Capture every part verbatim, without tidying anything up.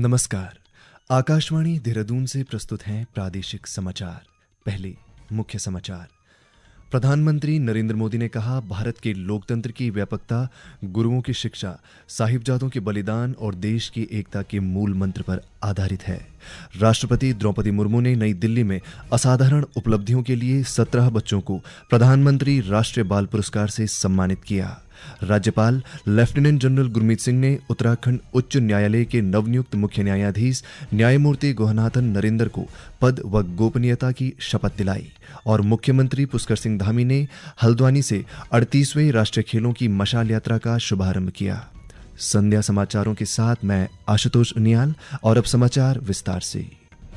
नमस्कार। आकाशवाणी देहरादून से प्रस्तुत हैं प्रादेशिक समाचार। पहले मुख्य समाचार। प्रधानमंत्री नरेंद्र मोदी ने कहा, भारत के लोकतंत्र की व्यापकता गुरुओं की शिक्षा, साहिबजादों के बलिदान और देश की एकता के मूल मंत्र पर आधारित है। राष्ट्रपति द्रौपदी मुर्मू ने नई दिल्ली में असाधारण उपलब्धियों के लिए सत्रह बच्चों को प्रधानमंत्री राष्ट्रीय बाल पुरस्कार से सम्मानित किया। राज्यपाल लेफ्टिनेंट जनरल गुरमीत सिंह ने उत्तराखंड उच्च न्यायालय के नवनियुक्त मुख्य न्यायाधीश न्यायमूर्ति गोहनाथन नरेंद्र को पद व गोपनीयता की शपथ दिलाई और मुख्यमंत्री पुष्कर सिंह धामी ने हल्द्वानी से अड़तीसवें राष्ट्रीय खेलों की मशाल यात्रा का शुभारंभ किया। संध्या समाचारों के साथ मैं आशुतोष उनियाल और अब समाचार विस्तार से।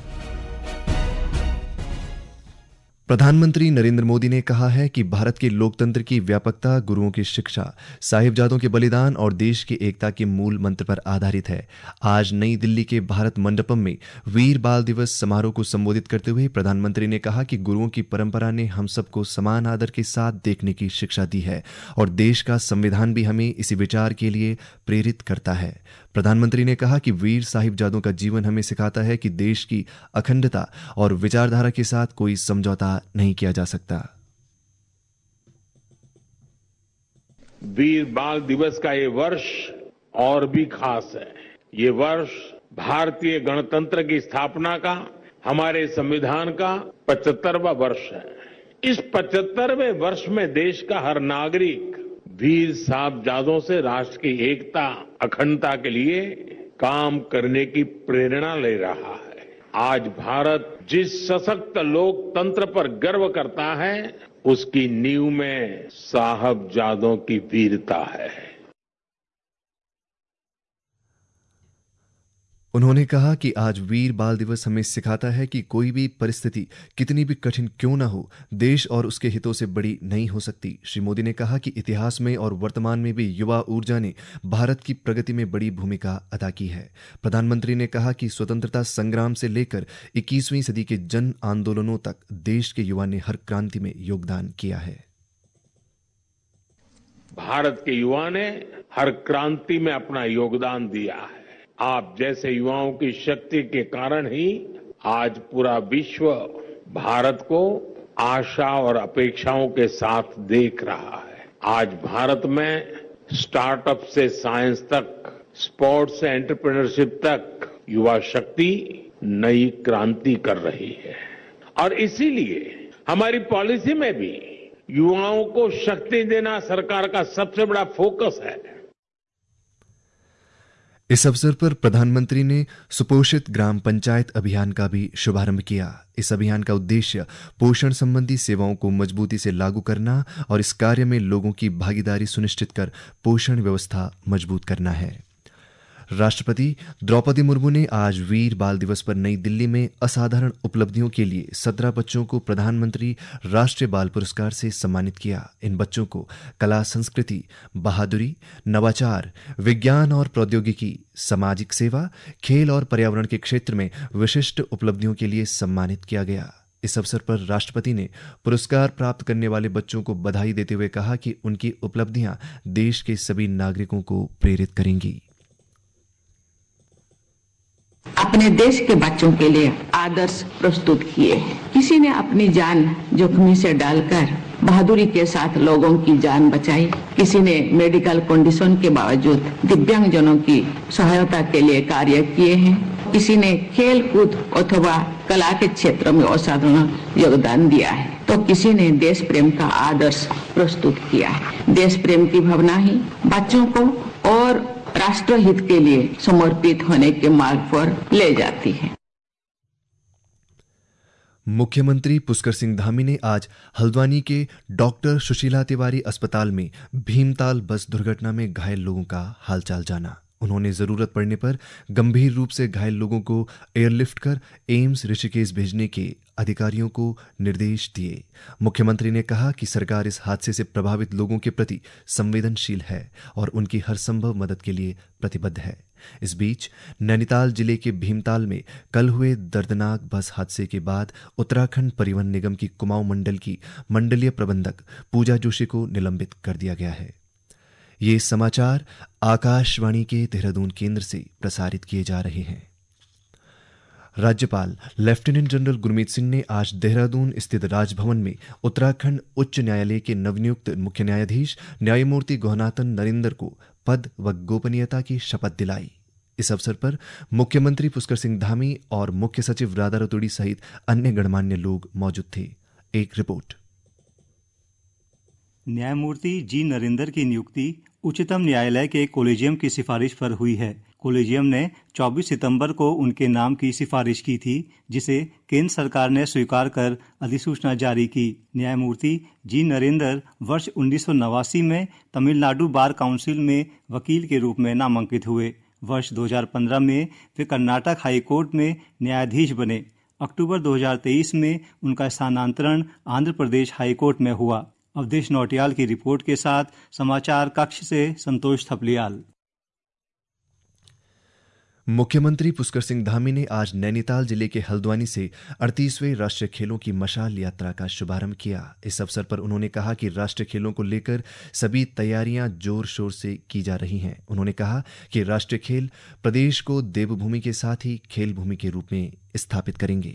प्रधानमंत्री नरेंद्र मोदी ने कहा है कि भारत के लोकतंत्र की व्यापकता गुरुओं की शिक्षा, साहिबजादों के बलिदान और देश की एकता के मूल मंत्र पर आधारित है। आज नई दिल्ली के भारत मंडपम में वीर बाल दिवस समारोह को संबोधित करते हुए प्रधानमंत्री ने कहा कि गुरुओं की परंपरा ने हम सबको समान आदर के साथ देखने की शिक्षा दी है और देश का संविधान भी हमें इसी विचार के लिए प्रेरित करता है। प्रधानमंत्री ने कहा कि वीर साहिबजादों का जीवन हमें सिखाता है कि देश की अखंडता और विचारधारा के साथ कोई समझौता नहीं किया जा सकता। वीर बाल दिवस का ये वर्ष और भी खास है। ये वर्ष भारतीय गणतंत्र की स्थापना का, हमारे संविधान का पचहत्तरवां वर्ष है। इस पचहत्तरवें वर्ष में देश का हर नागरिक वीर साहिबजादों से राष्ट्र की एकता, अखंडता के लिए काम करने की प्रेरणा ले रहा है। आज भारत जिस सशक्त लोकतंत्र पर गर्व करता है, उसकी नींव में साहिबजादों की वीरता है। उन्होंने कहा कि आज वीर बाल दिवस हमें सिखाता है कि कोई भी परिस्थिति कितनी भी कठिन क्यों न हो, देश और उसके हितों से बड़ी नहीं हो सकती। श्री मोदी ने कहा कि इतिहास में और वर्तमान में भी युवा ऊर्जा ने भारत की प्रगति में बड़ी भूमिका अदा की है। प्रधानमंत्री ने कहा कि स्वतंत्रता संग्राम से लेकर इक्कीसवीं सदी के जन आंदोलनों तक देश के युवा ने हर क्रांति में योगदान किया है। भारत के युवा ने हर क्रांति में अपना योगदान दिया है। आप जैसे युवाओं की शक्ति के कारण ही आज पूरा विश्व भारत को आशा और अपेक्षाओं के साथ देख रहा है। आज भारत में स्टार्टअप से साइंस तक, स्पोर्ट्स से एंटरप्रेन्योरशिप तक युवा शक्ति नई क्रांति कर रही है और इसीलिए हमारी पॉलिसी में भी युवाओं को शक्ति देना सरकार का सबसे बड़ा फोकस है। इस अवसर पर प्रधानमंत्री ने सुपोषित ग्राम पंचायत अभियान का भी शुभारंभ किया। इस अभियान का उद्देश्य पोषण संबंधी सेवाओं को मजबूती से लागू करना और इस कार्य में लोगों की भागीदारी सुनिश्चित कर पोषण व्यवस्था मजबूत करना है। राष्ट्रपति द्रौपदी मुर्मू ने आज वीर बाल दिवस पर नई दिल्ली में असाधारण उपलब्धियों के लिए सत्रह बच्चों को प्रधानमंत्री राष्ट्रीय बाल पुरस्कार से सम्मानित किया। इन बच्चों को कला, संस्कृति, बहादुरी, नवाचार, विज्ञान और प्रौद्योगिकी, सामाजिक सेवा, खेल और पर्यावरण के क्षेत्र में विशिष्ट उपलब्धियों के लिए सम्मानित किया गया। इस अवसर पर राष्ट्रपति ने पुरस्कार प्राप्त करने वाले बच्चों को बधाई देते हुए कहा कि उनकी उपलब्धियां देश के सभी नागरिकों को प्रेरित करेंगी। अपने देश के बच्चों के लिए आदर्श प्रस्तुत किए हैं। किसी ने अपनी जान जोखिम से डालकर बहादुरी के साथ लोगों की जान बचाई। किसी ने मेडिकल कंडीशन के बावजूद दिव्यांगजनों की सहायता के लिए कार्य किए हैं। किसी ने खेल कूद अथवा कला के क्षेत्र में असाधारण योगदान दिया है, तो किसी ने देश प्रेम का आदर्श प्रस्तुत किया है। देश प्रेम की भावना ही बच्चों को और राष्ट्र हित के लिए समर्पित होने के मार्ग पर ले जाती है। मुख्यमंत्री पुष्कर सिंह धामी ने आज हल्द्वानी के डॉक्टर सुशीला तिवारी अस्पताल में भीमताल बस दुर्घटना में घायल लोगों का हालचाल जाना। उन्होंने जरूरत पड़ने पर गंभीर रूप से घायल लोगों को एयरलिफ्ट कर एम्स ऋषिकेश भेजने के अधिकारियों को निर्देश दिए। मुख्यमंत्री ने कहा कि सरकार इस हादसे से प्रभावित लोगों के प्रति संवेदनशील है और उनकी हर संभव मदद के लिए प्रतिबद्ध है। इस बीच नैनीताल जिले के भीमताल में कल हुए दर्दनाक बस हादसे के बाद उत्तराखंड परिवहन निगम की कुमाऊं मंडल की मंडलीय प्रबंधक पूजा जोशी को निलंबित कर दिया गया है। ये समाचार आकाशवाणी के देहरादून केंद्र से प्रसारित किए जा रहे हैं। राज्यपाल लेफ्टिनेंट जनरल गुरमीत सिंह ने आज देहरादून स्थित राजभवन में उत्तराखंड उच्च न्यायालय के नवनियुक्त मुख्य न्यायाधीश न्यायमूर्ति गोहनाथन नरेंद्र को पद व गोपनीयता की शपथ दिलाई। इस अवसर पर मुख्यमंत्री पुष्कर सिंह धामी और मुख्य सचिव राधा रतूड़ी सहित अन्य गणमान्य लोग मौजूद थे। एक रिपोर्ट। न्यायमूर्ति जी नरेंद्र की नियुक्ति उच्चतम न्यायालय के कोलेजियम की सिफारिश पर हुई है। कोलेजियम ने चौबीस सितंबर को उनके नाम की सिफारिश की थी, जिसे केंद्र सरकार ने स्वीकार कर अधिसूचना जारी की। न्यायमूर्ति जी नरेंद्र वर्ष उन्नीस सौ नवासी में तमिलनाडु बार काउंसिल में वकील के रूप में नामांकित हुए। वर्ष दो हज़ार पंद्रह में वे कर्नाटक हाई कोर्ट में न्यायाधीश बने। अक्टूबर दो हज़ार तेईस में उनका स्थानांतरण आंध्र प्रदेश हाई कोर्ट में हुआ। अवधेश नौटियाल की रिपोर्ट के साथ समाचार कक्ष से संतोष थपलियाल। मुख्यमंत्री पुष्कर सिंह धामी ने आज नैनीताल जिले के हल्द्वानी से अड़तीसवें राष्ट्रीय खेलों की मशाल यात्रा का शुभारंभ किया। इस अवसर पर उन्होंने कहा कि राष्ट्रीय खेलों को लेकर सभी तैयारियां जोर शोर से की जा रही हैं। उन्होंने कहा कि राष्ट्रीय खेल प्रदेश को देवभूमि के साथ ही खेल भूमि के रूप में स्थापित करेंगे।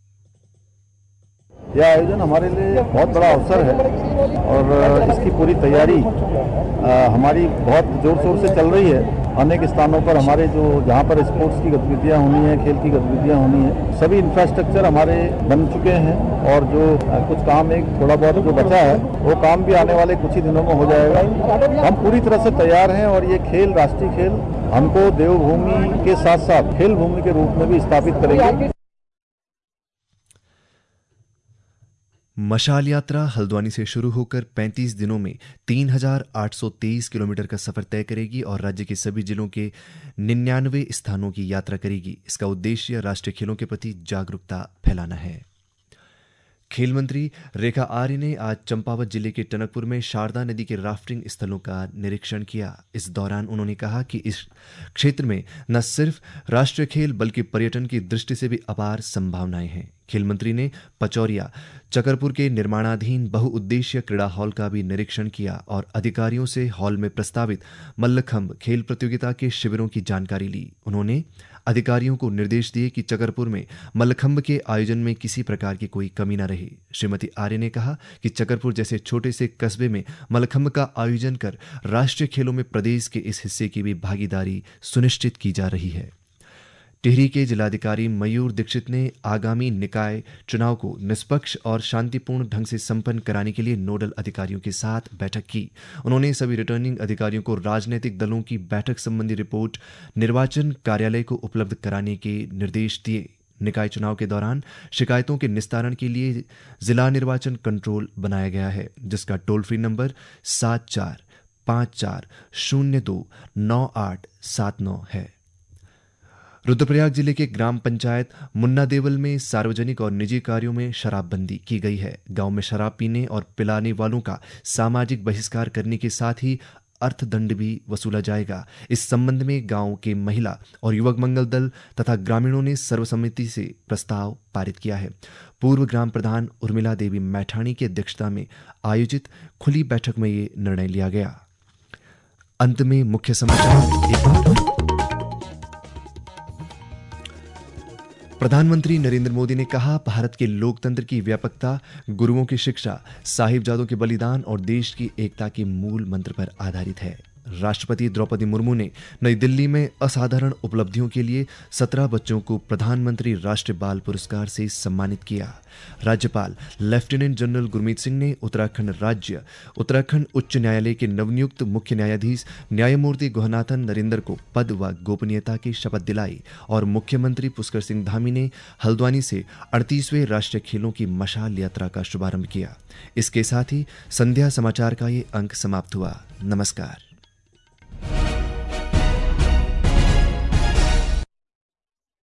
यह आयोजन हमारे लिए बहुत बड़ा अवसर है और इसकी पूरी तैयारी हमारी बहुत जोर शोर से चल रही है। अनेक स्थानों पर हमारे जो जहाँ पर स्पोर्ट्स की गतिविधियाँ होनी है, खेल की गतिविधियाँ होनी है, सभी इंफ्रास्ट्रक्चर हमारे बन चुके हैं और जो कुछ काम एक थोड़ा बहुत जो बचा है वो काम भी आने वाले कुछ ही दिनों में हो जाएगा। हम पूरी तरह से तैयार हैं और ये खेल, राष्ट्रीय खेल, हमको देवभूमि के साथ साथ खेल भूमि के रूप में भी स्थापित करेंगे। मशाल यात्रा हल्द्वानी से शुरू होकर पैंतीस दिनों में तीन हजार आठ सौ तेईस किलोमीटर का सफर तय करेगी और राज्य के सभी जिलों के निन्यानवे स्थानों की यात्रा करेगी। इसका उद्देश्य राष्ट्रीय खेलों के प्रति जागरूकता फैलाना है। खेल मंत्री रेखा आर्य ने आज चंपावत जिले के टनकपुर में शारदा नदी के राफ्टिंग स्थलों का निरीक्षण किया। इस दौरान उन्होंने कहा कि इस क्षेत्र में न सिर्फ राष्ट्रीय खेल बल्कि पर्यटन की दृष्टि से भी अपार संभावनाएं हैं। खेल मंत्री ने पचौरिया चकरपुर के निर्माणाधीन बहुउद्देशीय क्रीड़ा हॉल का भी निरीक्षण किया और अधिकारियों से हॉल में प्रस्तावित मल्लखंभ खेल प्रतियोगिता के शिविरों की जानकारी ली। उन्होंने अधिकारियों को निर्देश दिए कि चकरपुर में मल्लखंभ के आयोजन में किसी प्रकार की कोई कमी न रहे। श्रीमती आर्य ने कहा कि चकरपुर जैसे छोटे से कस्बे में मल्लखंभ का आयोजन कर राष्ट्रीय खेलों में प्रदेश के इस हिस्से की भी भागीदारी सुनिश्चित की जा रही है। टिहरी के जिलाधिकारी मयूर दीक्षित ने आगामी निकाय चुनाव को निष्पक्ष और शांतिपूर्ण ढंग से संपन्न कराने के लिए नोडल अधिकारियों के साथ बैठक की। उन्होंने सभी रिटर्निंग अधिकारियों को राजनीतिक दलों की बैठक संबंधी रिपोर्ट निर्वाचन कार्यालय को उपलब्ध कराने के निर्देश दिए। निकाय चुनाव के दौरान शिकायतों के निस्तारण के लिए जिला निर्वाचन कंट्रोल बनाया गया है, जिसका टोल फ्री नंबर सात चार पाँच चार शून्य दो नौ आठ सात नौ है। रुद्रप्रयाग जिले के ग्राम पंचायत मुन्ना देवल में सार्वजनिक और निजी कार्यों में शराबबंदी की गई है। गांव में शराब पीने और पिलाने वालों का सामाजिक बहिष्कार करने के साथ ही अर्थदंड भी वसूला जाएगा। इस संबंध में गांव के महिला और युवक मंगल दल तथा ग्रामीणों ने सर्वसम्मति से प्रस्ताव पारित किया है। पूर्व ग्राम प्रधान उर्मिला देवी मैठाणी की अध्यक्षता में आयोजित खुली बैठक में ये निर्णय लिया गया। अंत में मुख्य समाचार एक बार। प्रधानमंत्री नरेंद्र मोदी ने कहा, भारत के लोकतंत्र की व्यापकता, गुरुओं की शिक्षा, साहिबजादों के बलिदान और देश की एकता के मूल मंत्र पर आधारित है। राष्ट्रपति द्रौपदी मुर्मू ने नई दिल्ली में असाधारण उपलब्धियों के लिए सत्रह बच्चों को प्रधानमंत्री राष्ट्रीय बाल पुरस्कार से सम्मानित किया। राज्यपाल लेफ्टिनेंट जनरल गुरमीत सिंह ने उत्तराखंड राज्य उत्तराखंड उच्च न्यायालय के नवनियुक्त मुख्य न्यायाधीश न्यायमूर्ति गोहनाथन नरेंद्र को पद व गोपनीयता की शपथ दिलाई और मुख्यमंत्री पुष्कर सिंह धामी ने हल्द्वानी से अड़तीसवें राष्ट्रीय खेलों की मशाल यात्रा का शुभारंभ किया। इसके साथ ही संध्या समाचार का ये अंक समाप्त हुआ। नमस्कार।